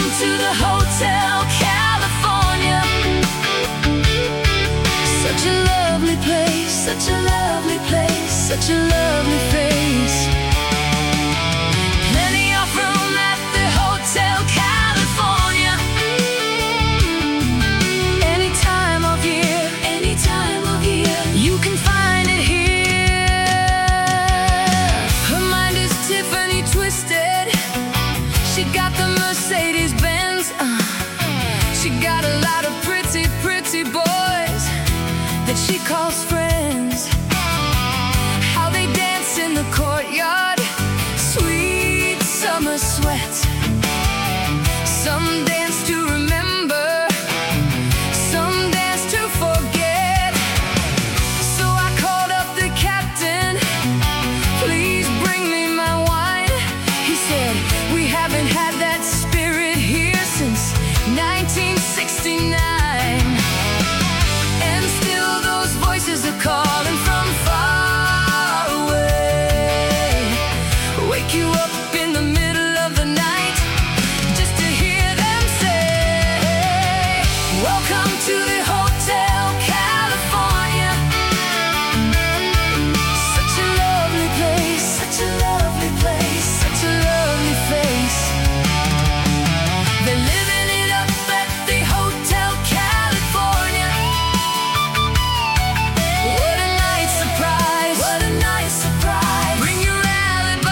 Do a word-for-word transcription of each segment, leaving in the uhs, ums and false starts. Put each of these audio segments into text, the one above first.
to the Hotel California. Such a lovely place, such a lovely place, such a lovely face. Plenty of room at the Hotel California. Any time of year, any time of year, you can find it here. Her mind is Tiffany twisted. She got the Mercedes Benz. uh, She got a lot of pretty, pretty boys that she calls friends. How they dance in the courtyard, sweet summer sweat. Some dance to remember, some dance to forget. So I called up the captain, please bring me my wine. He said, we haven't had that spirit here since nineteen sixty-nine. And still those voices are calling from far away. Wake you up in the middle of the night just to hear them say, welcome to the Hotel California. Such a lovely place, such a lovely place, such a lovely face. They're living it up at the Hotel California. What a nice surprise, what a nice surprise. Bring your alibis.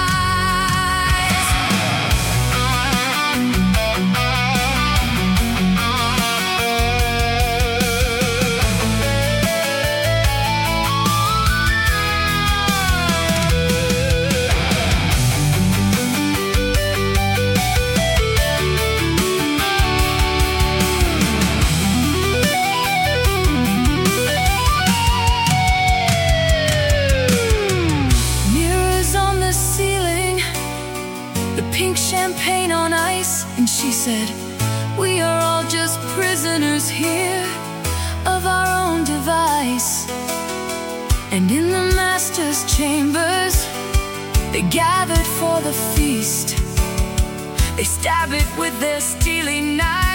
Mirrors on the ceiling, the pink champagne on ice. And she said, we are all just prisoners here of our own device. And in the master's chambers, they gathered for the feast. They stab it with their steely knives.